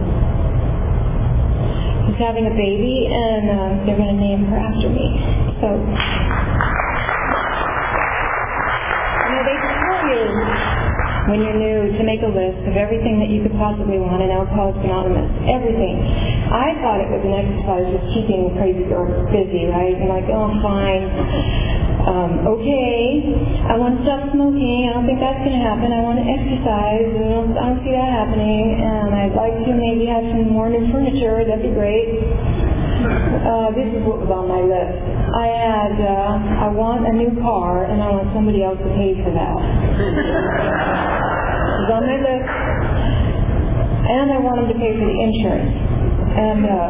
he's having a baby, and uh, they're going to name her after me. So, you know, they tell you when you're new to make a list of everything that you could possibly want in Alcoholics Anonymous. Everything. I thought it was an exercise just keeping crazy girl busy, right? And like, oh, fine. Um, okay, I want to stop smoking. I don't think that's going to happen. I want to exercise. I don't, I don't see that happening. And I'd like to maybe have some more new furniture. That'd be great. Uh, this is what was on my list. I had, uh, I want a new car, and I want somebody else to pay for that. It was on my list. And I want them to pay for the insurance. And, uh,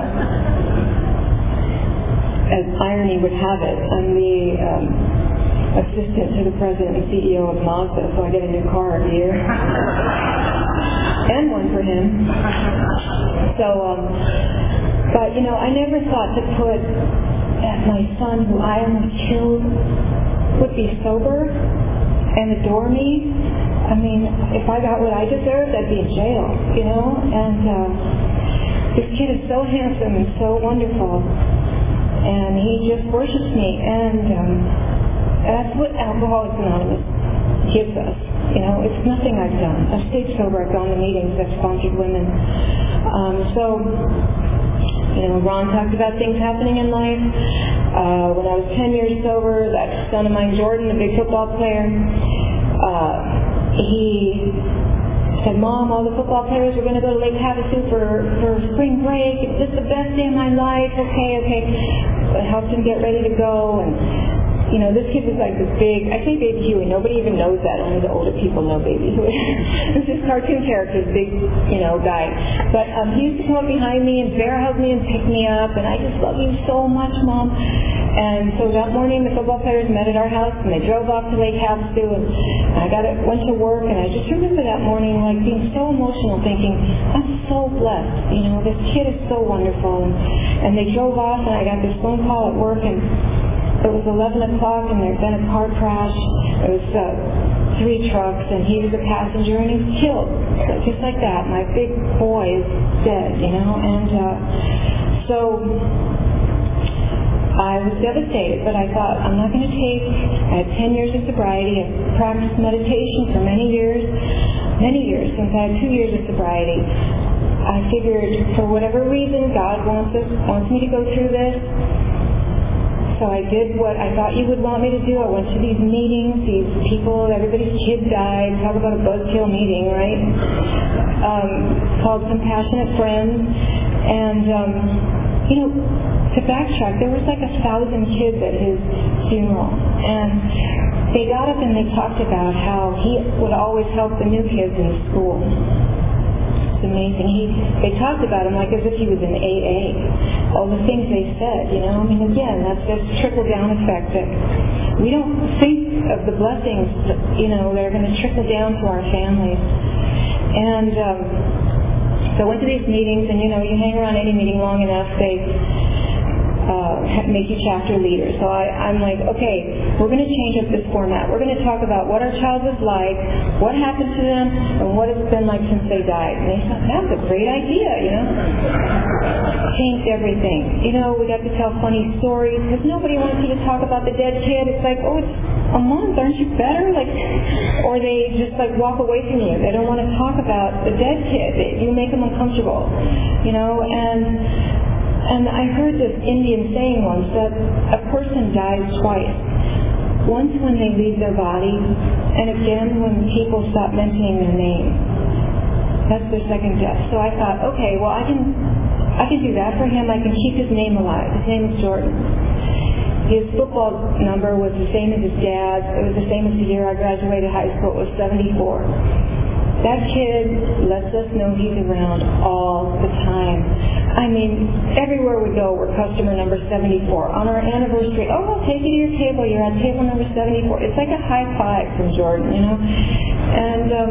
as irony would have it, I'm the um, assistant to the president and C E O of Mazda, so I get a new car every year. And one for him. So, um, but, you know, I never thought to put that my son, who I almost killed, would be sober and adore me. I mean, if I got what I deserved, I'd be in jail, you know? And uh, this kid is so handsome and so wonderful. And he just worships me, and um, that's what Alcoholics Anonymous gives us. You know, it's nothing I've done. I've stayed sober. I've gone to meetings. I've sponsored women. Um, so, you know, Ron talked about things happening in life. Uh, when I was ten years sober, that son of mine, Jordan, the big football player, uh, he said, Mom, all the football players are going to go to Lake Havasu for, for spring break. It's just the best day of my life. Okay, okay. I helped him get ready to go. And, you know, this kid was like this big, I say Baby Huey. Nobody even knows that. Only the older people know Baby Huey. This is cartoon character, big, you know, guy. But um, he used to come up behind me and bear hug me and pick me up. And I just love you so much, Mom. And so that morning, the football players met at our house, and they drove off to Lake Havasu, and I got it, went to work, and I just remember that morning, like, being so emotional, thinking, I'm so blessed, you know, this kid is so wonderful. And, and they drove off, and I got this phone call at work, and it was eleven o'clock, and there'd been a car crash. It was uh, three trucks, and he was a passenger, and he was killed. Just like that. My big boy is dead, you know, and uh, so I was devastated, but I thought, I'm not going to take, I had ten years of sobriety, I've practiced meditation for many years, many years, since I had two years of sobriety. I figured, for whatever reason, God wants us, wants me to go through this. So I did what I thought you would want me to do. I went to these meetings, these people, everybody's kid died, talk about a buzzkill meeting, right? Um, called Compassionate Friends, and, um, you know, to backtrack, there was like a thousand kids at his funeral, and they got up and they talked about how he would always help the new kids in school. It's amazing. He, they talked about him like as if he was in A A. All the things they said, you know. I mean, again, that's this trickle-down effect that we don't think of the blessings, that, you know, that are going to trickle down to our families. And um, so I went to these meetings, and you know, you hang around any meeting long enough, they Uh, make you chapter leader. So I, I'm like, okay, we're going to change up this format. We're going to talk about what our child was like, what happened to them, and what it's been like since they died. And they thought, that's a great idea, you know. Changed everything. You know, we got to tell funny stories, because nobody wants you to talk about the dead kid. It's like, oh, it's a month, aren't you better? Like, or they just like walk away from you. They don't want to talk about the dead kid. You make them uncomfortable, you know, and And I heard this Indian saying once that a person dies twice. Once when they leave their body, and again when people stop mentioning their name. That's their second death. So I thought, okay, well I can I can do that for him. I can keep his name alive. His name is Jordan. His football number was the same as his dad's. It was the same as the year I graduated high school. It was seventy-four. That kid lets us know he's around all the time. I mean, everywhere we go, we're customer number seventy-four. On our anniversary, oh, I'll take you to your table. You're at table number seventy-four. It's like a high five from Jordan, you know. And um,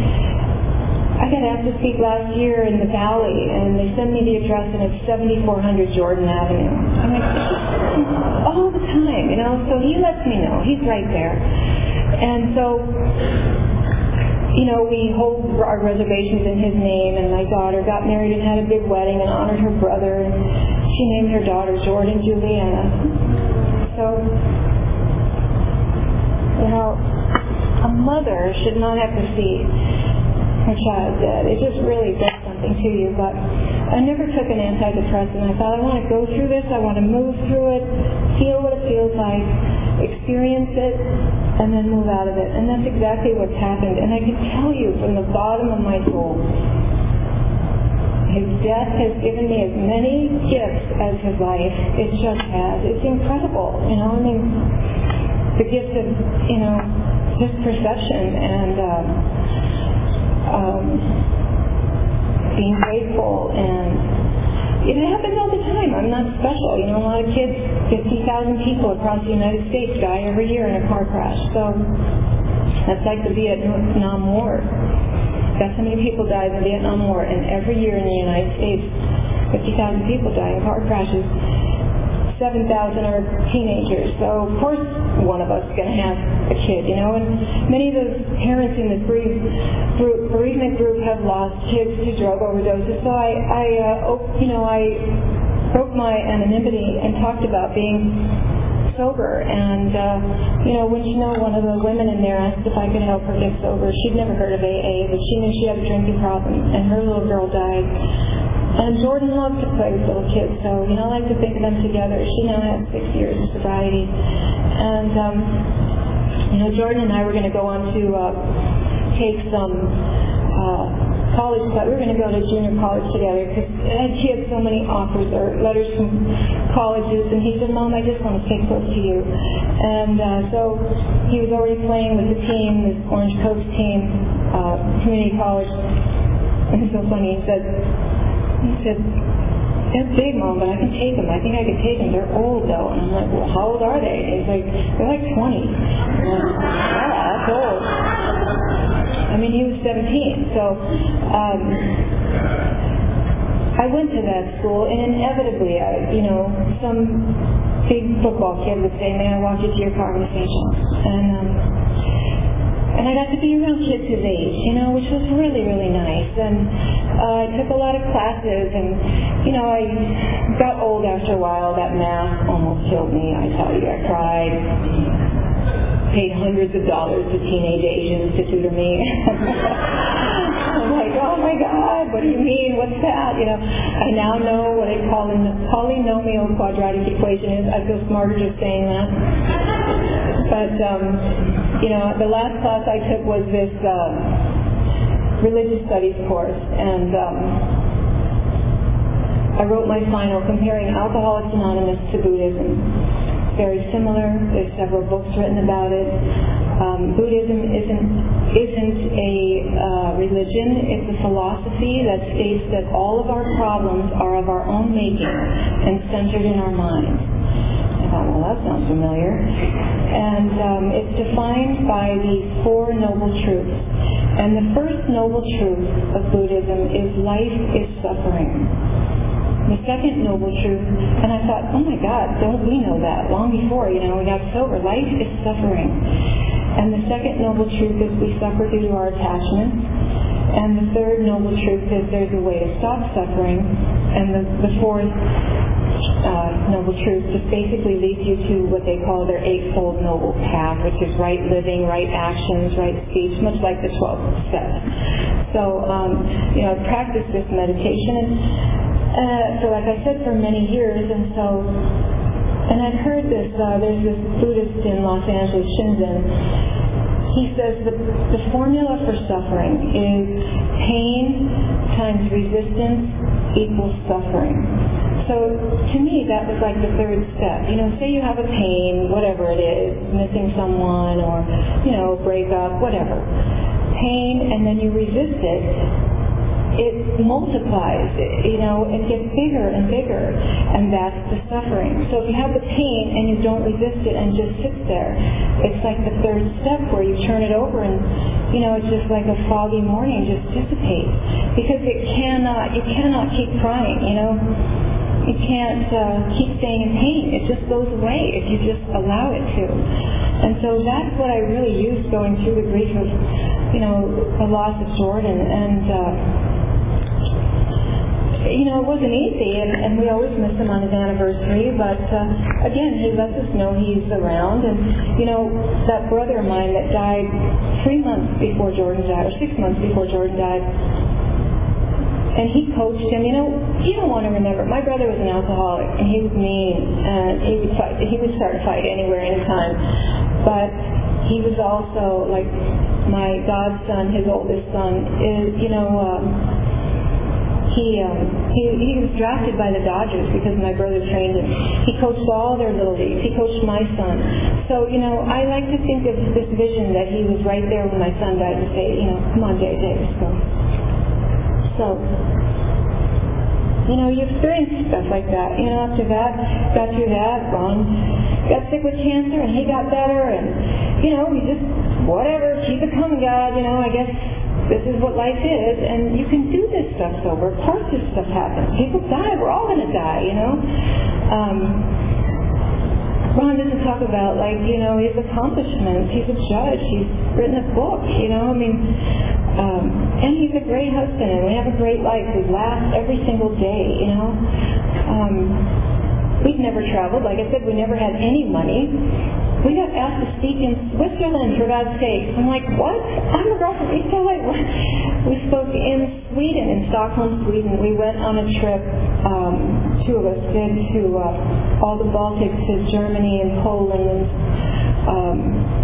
I got asked to speak last year in the Valley, and they send me the address, and it's seventy-four hundred Jordan Avenue. I'm like, all the time, you know. So he lets me know. He's right there. And so, you know, we hold our reservations in his name, and my daughter got married and had a big wedding and honored her brother, and she named her daughter Jordan Juliana. So, you know, a mother should not have to see her child dead. It just really does something to you. But I never took an antidepressant. I thought, I want to go through this, I want to move through it, feel what it feels like, experience it, and then move out of it. And that's exactly what's happened. And I can tell you from the bottom of my soul, his death has given me as many gifts as his life. It just has. It's incredible. You know, I mean, the gift of, you know, just perception and uh, um, being grateful, and it happens all the time. I'm not special. You know, a lot of kids, fifty thousand people across the United States die every year in a car crash. So that's like the Vietnam War. That's how many people died in the Vietnam War. And every year in the United States, fifty thousand people die in car crashes. seven thousand are teenagers. So, of course, one of us is going to have a kid, you know. And many of those parents in this bereavement group, bereavement group have lost kids to drug overdoses. So I, I uh, op- you know, I broke my anonymity and talked about being sober. And, uh, you know, when you know one of the women in there asked if I could help her get sober. She'd never heard of A A, but she knew she had a drinking problem, and her little girl died. And Jordan loved to play with little kids, so, you know, I like to think of them together. She now has six years of sobriety. And, um, you know, Jordan and I were going to go on to uh, take some uh, college, but we were going to go to junior college together, because he had so many offers or letters from colleges, and he said, Mom, I just want to stay close to you. And uh, so he was already playing with the team, this Orange Coast team, uh, community college. And it's so funny, he said, He said, they're big, Mom, but I can take them. I think I could take them. They're old, though. And I'm like, well, how old are they? And he's like, they're like twenty. And I'm like, yeah, that's old. I mean, he was seventeen. So um, I went to that school, and inevitably, I, you know, some big football kid would say, may I walk you to your conversation? And um, and I got to be around kids his age, you know, which was really, really nice. And uh, I took a lot of classes, and, you know, I got old after a while. That math almost killed me, I tell you. I cried, paid hundreds of dollars to teenage Asians to tutor me. I'm like, oh my God, what do you mean? What's that? You know, I now know what a poly- polynomial quadratic equation is. I feel smarter just saying that. But, um, you know, the last class I took was this uh, religious studies course, and um, I wrote my final comparing Alcoholics Anonymous to Buddhism. Very similar. There's several books written about it. Um, Buddhism isn't isn't a uh, religion. It's a philosophy that states that all of our problems are of our own making and centered in our minds. I thought, well, that sounds familiar. And um, it's defined by these four noble truths. And the first noble truth of Buddhism is life is suffering. The second noble truth, and I thought, oh my God, don't we know that? Long before, you know, we got sober. Life is suffering. And the second noble truth is we suffer due to our attachments. And the third noble truth is there's a way to stop suffering. And the, the fourth uh, noble truth just basically leads you to what they call their eightfold noble path, which is right living, right actions, right speech, much like the twelve steps. So, um, you know, I practiced this meditation, and uh, so like I said, for many years, and so, and I've heard this, uh, there's this Buddhist in Los Angeles, Shinzen. He says the, the formula for suffering is pain times resistance equals suffering. So to me, that was like the third step. You know, say you have a pain, whatever it is, missing someone or, you know, breakup, whatever. Pain, and then you resist it. It multiplies, you know, it gets bigger and bigger, and that's the suffering. So if you have the pain and you don't resist it and just sits there, it's like the third step where you turn it over and, you know, it's just like a foggy morning just dissipates. Because it cannot, you cannot keep crying, you know. You can't uh, keep staying in pain. It just goes away if you just allow it to. And so that's what I really used going through the grief of, you know, the loss of Jordan. And, uh, you know, it wasn't easy, and, and we always miss him on his anniversary, but uh, again, he lets us know he's around. And, you know, that brother of mine that died three months before Jordan died, or six months before Jordan died, and he coached him. You know, you don't want to remember. My brother was an alcoholic, and he was mean, and he would fight. He would start a fight anywhere, anytime. But he was also like my godson, his oldest son. Is you know, um, he um, he he was drafted by the Dodgers because my brother trained him. He coached all their little leagues. He coached my son. So you know, I like to think of this vision that he was right there when my son died to say, you know, come on, Dave, Dave, let's go. So, you know, you experience stuff like that. You know, after that, got through that, Ron got sick with cancer, and he got better, and, you know, we just, whatever, keep it coming, God, you know, I guess this is what life is, and you can do this stuff sober. Of course this stuff happens. People die. We're all going to die, you know. Um, Ron doesn't talk about, like, you know, his accomplishments. He's a judge. He's written a book, you know. I mean, um, and he's a great husband, and we have a great life. We laugh every single day, you know. Um, we've never traveled. Like I said, we never had any money. We got asked to speak in Switzerland, for God's sake. I'm like, what? I'm a girl from Italy. We spoke in Sweden, in Stockholm, Sweden. We went on a trip, um, two of us did, to uh, all the Baltics, to Germany and Poland and um,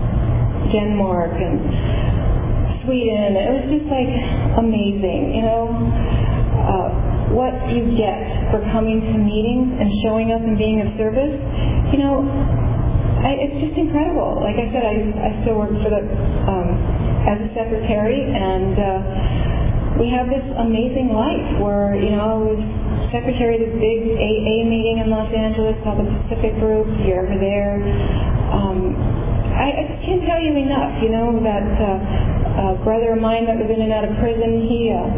Denmark and Sweden. It was just like amazing, you know, uh, what you get for coming to meetings and showing up and being of service. You know, I, it's just incredible. Like I said, I, I still work for the um, as a secretary, and uh, we have this amazing life where, you know, I was secretary of this big A A meeting in Los Angeles called the Pacific Group. You're over there. Um, I, I just can't tell you enough. You know, that uh, a brother of mine that was in and out of prison, he uh,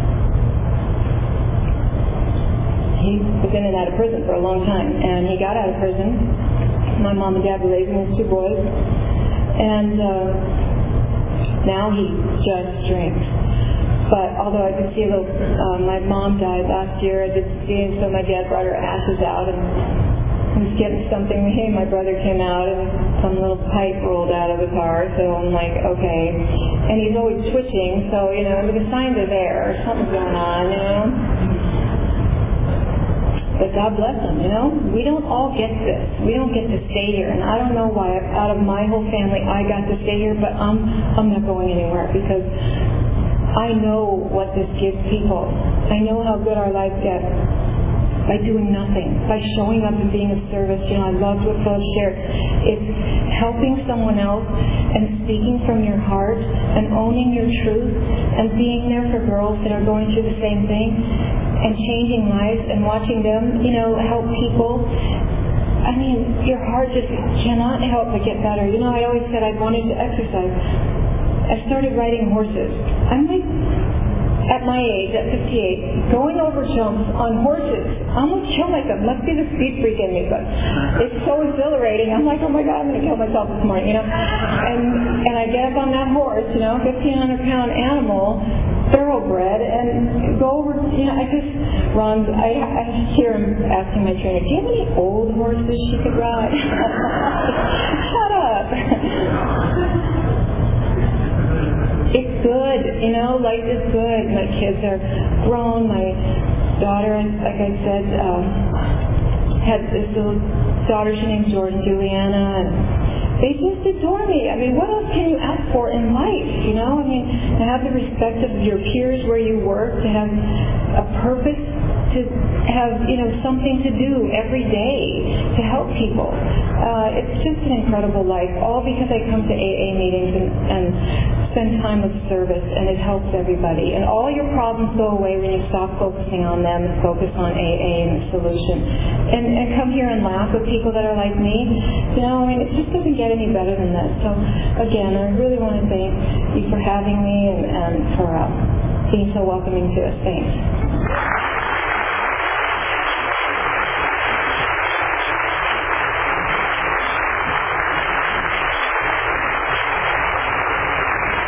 he was in and out of prison for a long time, and he got out of prison. My mom and dad were raising his two boys, and uh, Now he just drinks. But although I could see a little, um, my mom died last year, I did see it, so my dad brought her ashes out and he was getting something. Hey, my brother came out and some little pipe rolled out of the car, so I'm like, okay. And he's always twitching, so, you know, the signs are there. Something's going on, you know. But God bless him, you know. We don't all get this. We don't get to stay here. And I don't know why out of my whole family I got to stay here, but I'm, I'm not going anywhere because I know what this gives people. I know how good our lives get by doing nothing, by showing up and being of service. You know, I loved what Philip shared. It's helping someone else and speaking from your heart and owning your truth and being there for girls that are going through the same thing and changing lives and watching them, you know, help people. I mean, your heart just cannot help but get better. You know, I always said I wanted to exercise. I started riding horses. I'm like, at my age, at fifty-eight, going over jumps on horses. I almost kill myself. Must be the speed freak in me, but it's so exhilarating. I'm like, oh my God, I'm going to kill myself this morning, you know. And and I get up on that horse, you know, fifteen hundred pound animal, thoroughbred, and go over, you know, I just run. I, I hear him asking my trainer, do you have any old horses she could ride? Shut up. It's good, you know, life is good. My kids are grown. My daughter, like I said, um, had this little daughter, she named Jordan, Juliana, and they just adore me. I mean, what else can you ask for in life, you know? I mean, to have the respect of your peers where you work, to have a purpose, to have, you know, something to do every day to help people. Uh, it's just an incredible life, all because I come to A A meetings and, and spend time of service, and it helps everybody. And all your problems go away when you stop focusing on them and focus on A A and the solution. And, and come here and laugh with people that are like me. You know, I mean, it just doesn't get any better than this. So, again, I really want to thank you for having me and, and for uh, being so welcoming to us. Thanks.